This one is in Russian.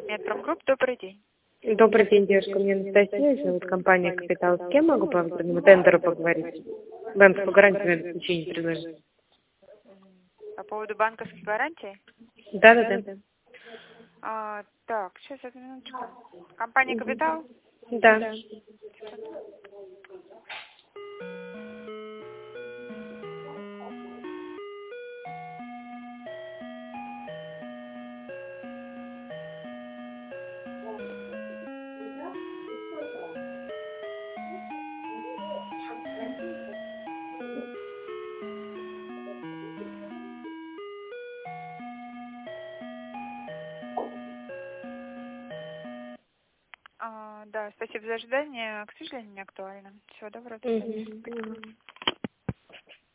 Медпромгрупп, добрый день. Добрый день, девушка. Меня Анастасия зовут, компания «Капитал». С кем могу по внутреннему тендеру поговорить? Банковскую гарантию на обеспечение предложить. По поводу банковской гарантии? Да. Так, сейчас, одну минуточку. Компания «Капитал»? Да. Да, спасибо за ожидание. К сожалению, не актуально. Всего доброго. Угу.